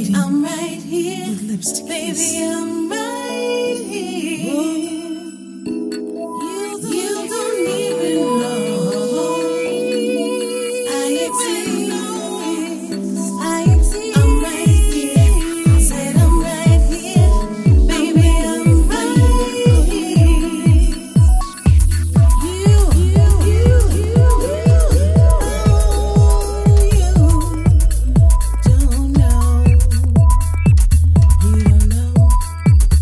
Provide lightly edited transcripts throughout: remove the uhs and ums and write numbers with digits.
I'm right here. With lips to kiss. Baby, I'm right here. You don't even know. I exist. I'm right here. I said I'm right here. Baby, I'm right here. You don't know.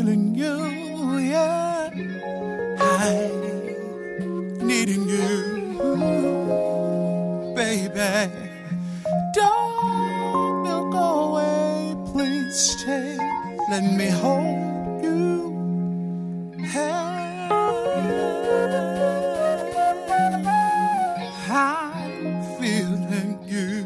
feeling you, yeah. I needing you, baby. Don't go away, please stay. Let me hold you. Hey, I'm feeling you.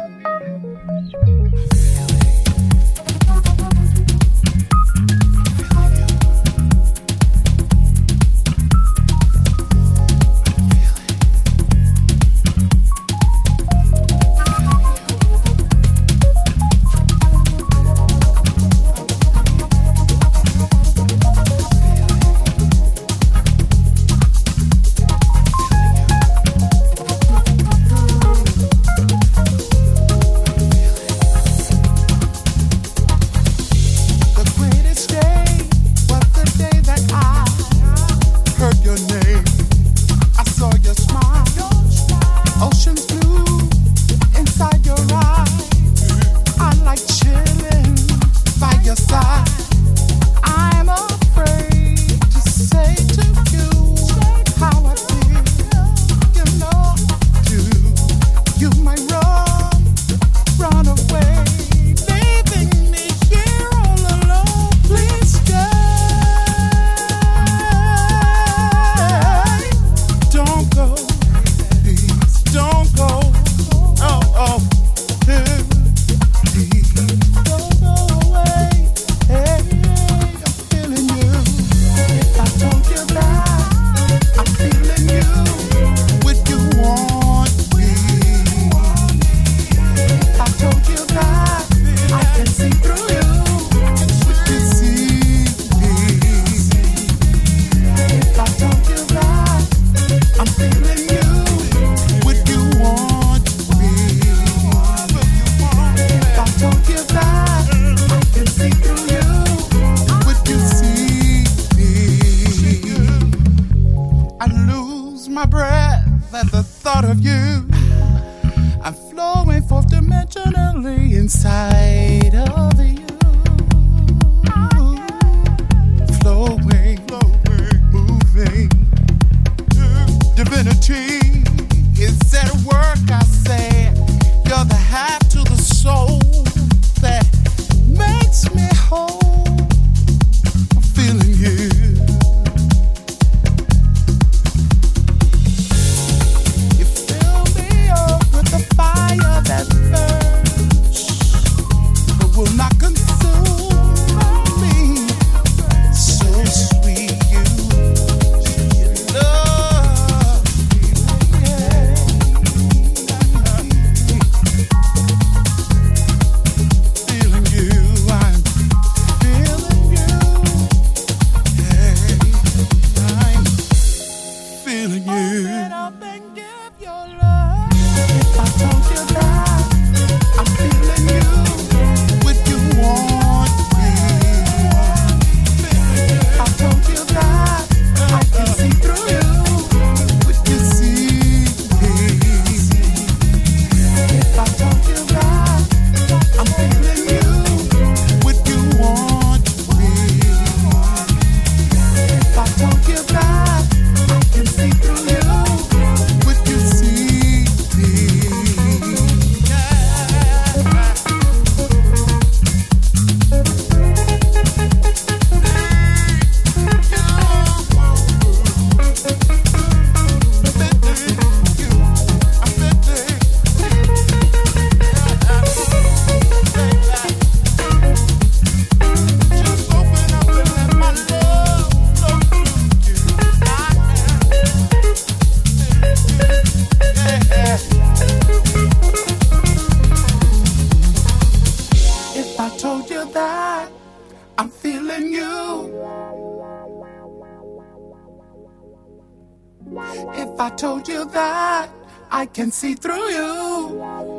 If I told you that I can see through you,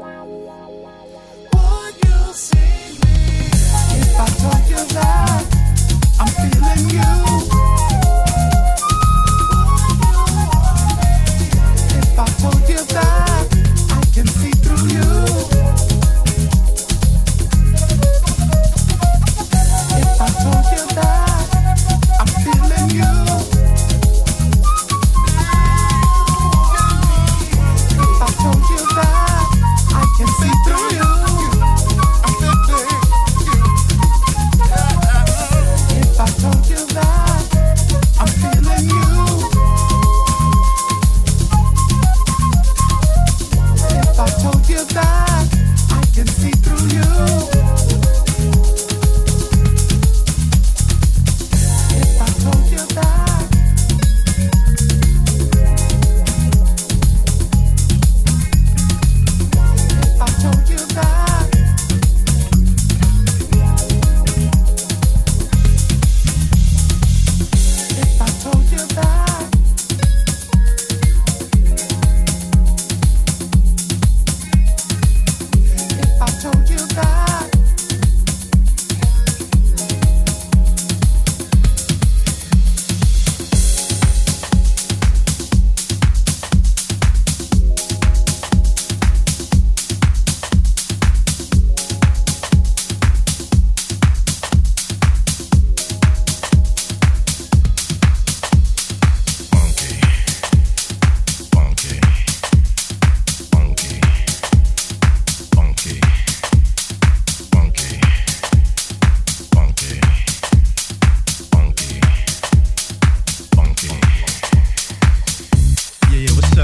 would you see me? If I told you that I'm feeling you, if I told you that I can see through you, if I told you that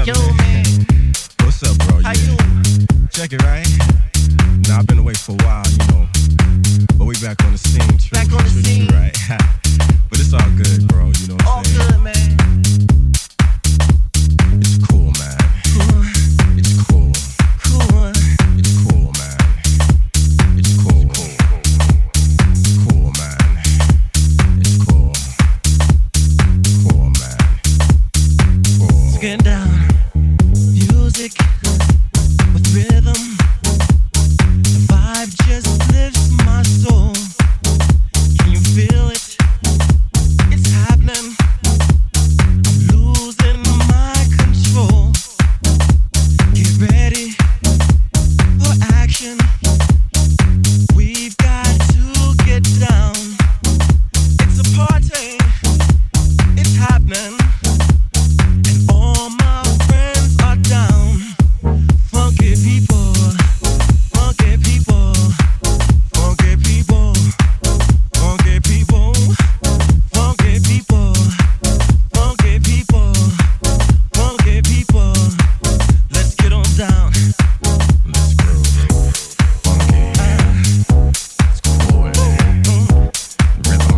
up, Yo, man? man. What's up, bro? How Yeah. you doing? Check it, right? Nah, I've been away for a while, you know. But we back on the scene, true. Back on the true, scene. True, right? But it's all good, bro. You know what All I'm saying? good, man. It's cool, man. Cool, It's cool. cool. It's cool, man. It's cool. It's cool, man. It's cool. Cool, man. Cool. Let's get down. Music with rhythm. The vibe just lifts my soul. Can you feel it? It's happening. I'm losing my control. Get ready for action. We've got to get down. It's a party. It's happening. And all my friends are down. Funky people, funky people, funky people, funky people, funky people, funky people, funky people. Let's get on down. Let's groove. Funky. It's cool. Rhythm.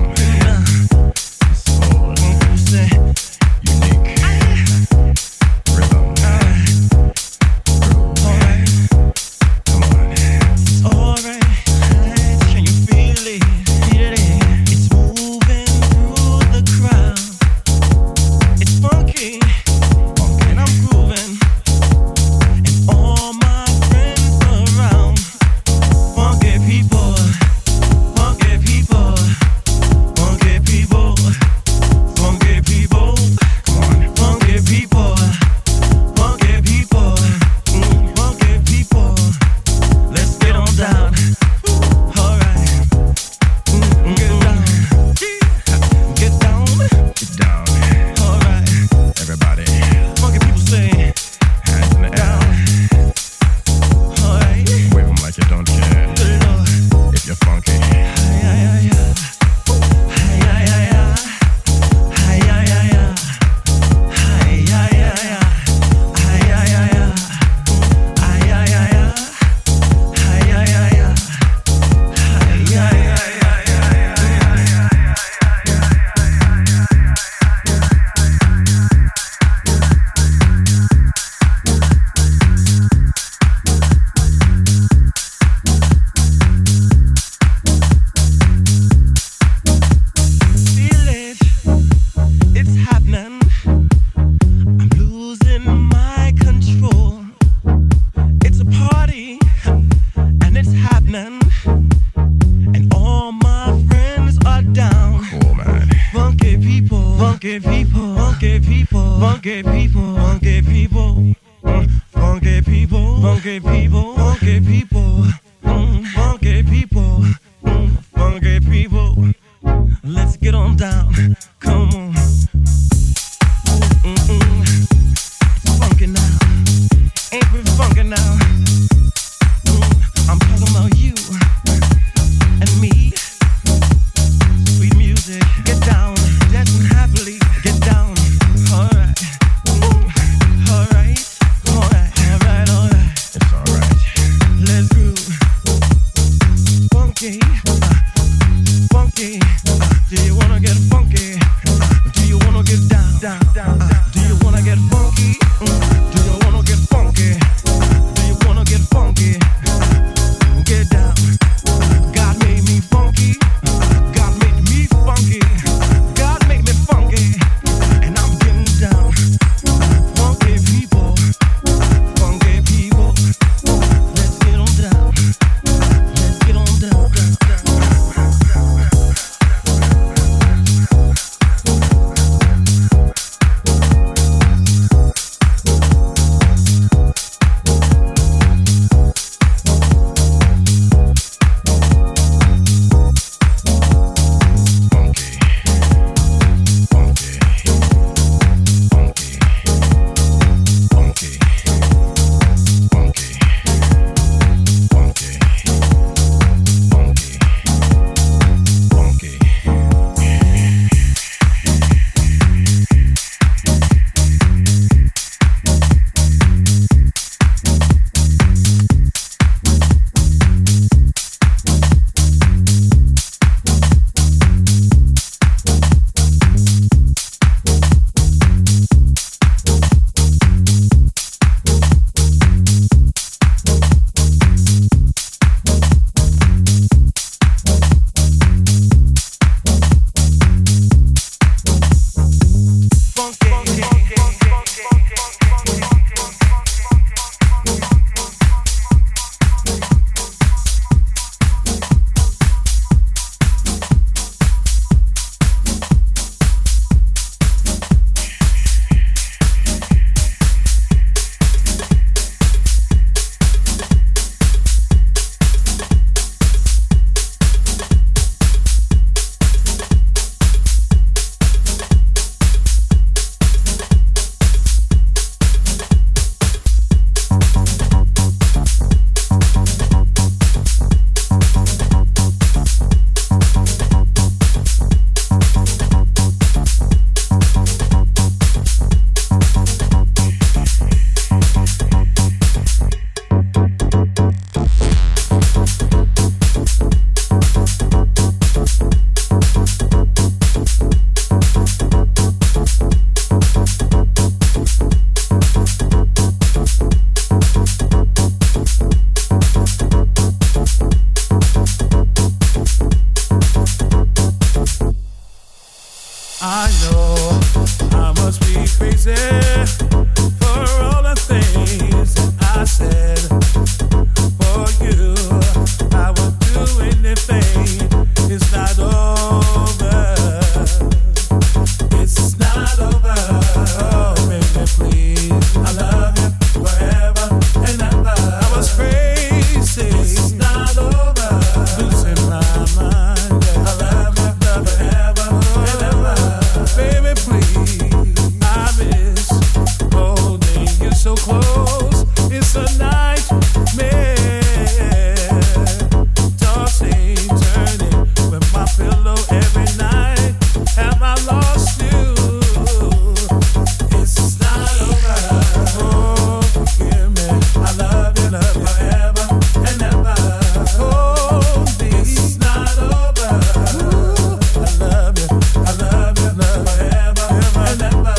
Soul. Say, Unique. Rhythm. Groove. alright, Come on. alright. Can you feel it? It's moving through the crowd. It's funky. And I'm grooving, and all my friends around. Funky people, funky people, funky people, funky people, Come on. funky people, funky people, funky people. Let's get on down. All right, get down, get down. Get down. All right, Everybody. funky people say. Hands in the air. Alright, Wave 'em like you don't care. good Lord. If you're funky. Ay, ay, ay, ay. Ay, ay, ay, ay. Ay, ay, ay, ay. Ay, ay, ay, ay. Ay, ay, ay, ay. Ay, ay, ay, ay. Ay, ay, ay, ay. Ay, ay, ay, feel it. It's happening. I'm losing my control. It's a party, and it's happening. And all my friends are down. Cool, man. Funky people, funky people, funky people, funky people, funky people, funky people, funky people, funky people, funky people, funky people. Let's get on down. Come on. It's funky now. Ain't we funky now? I'm talking about you and me. Sweet music, get down, dancing happily, get down. Alright, alright, alright, alright, alright. It's alright. Let's groove. Funky, funky. Do you wanna get funky? I know I must be crazy for all the things that I said. For you, I would do anything. It's not over. It's not over. Oh, baby, please. I love you forever and ever. I was crazy. It's not over. Losing my mind. I love you forever and ever. Baby, please. I miss holding you so close. It's a nightmare. Tossing, turning with my pillow every night. Have I lost you? It's not over. Oh, forgive me. I love you forever and ever. Oh, it's not over. Ooh, I love you forever and ever.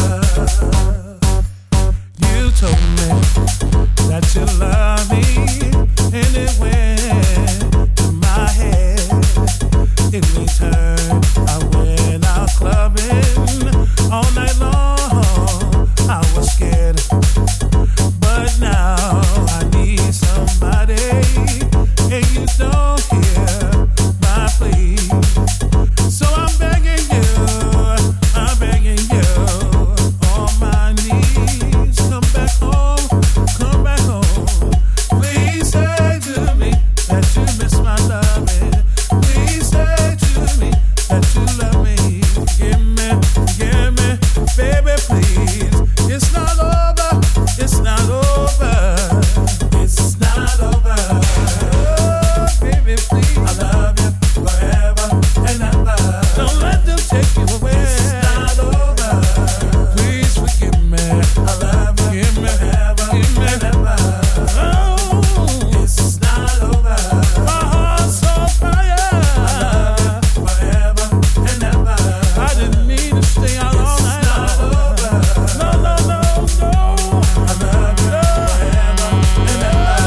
You told me that you love me, and it went to my head. In return, I went out clubbing all night long. I was scared, but now I need somebody, and you don't hear my plea. So I'm begging you on my knees, come back home. Please say to me that you miss my loving. Please say to me that you love me. Give me, baby, please. It's not over. It's not over. It's not over. Oh, baby, please. I love you forever and ever. Don't let them take you away. It's not over. Please forgive me. I love you. Give me forever and ever. Oh, it's not over. My heart's on fire. I love you forever and ever. I didn't mean to stay out all night. It's not over. No. I love you forever and ever.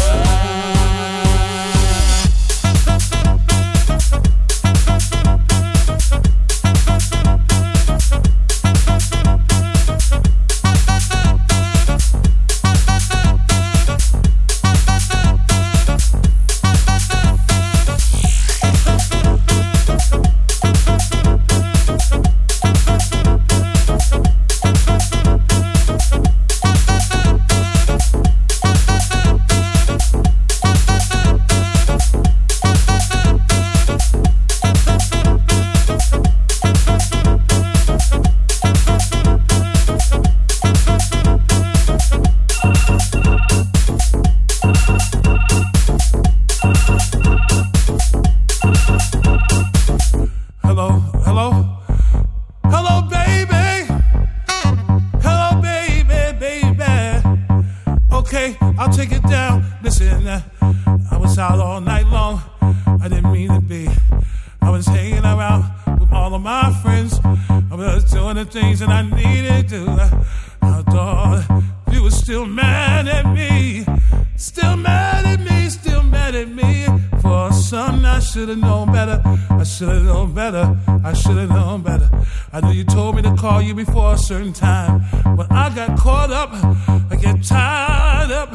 Hello, baby. Hello, baby. Okay, I'll take it down. Listen, I was out all night long. I didn't mean to be. I was hanging around with all of my friends. I was doing the things that I needed to do. I thought you were still mad at me. Still mad at me. For something I should have known better. I knew you told me to call you before a certain time. But I got caught up. I get tied up.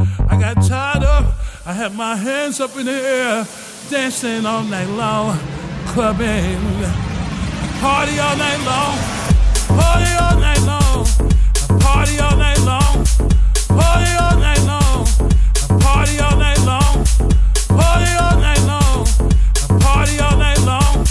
I had my hands up in the air, dancing all night long, clubbing, party all night long, party all night long, party all night long, party all night long, party all night long, party all night long, party all night long.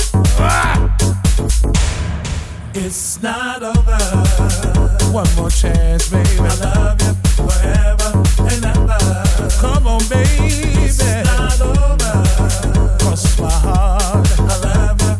It's not over. One more chance, baby. I love you forever and ever. Come on, baby. It's not over. Cross my heart. I love you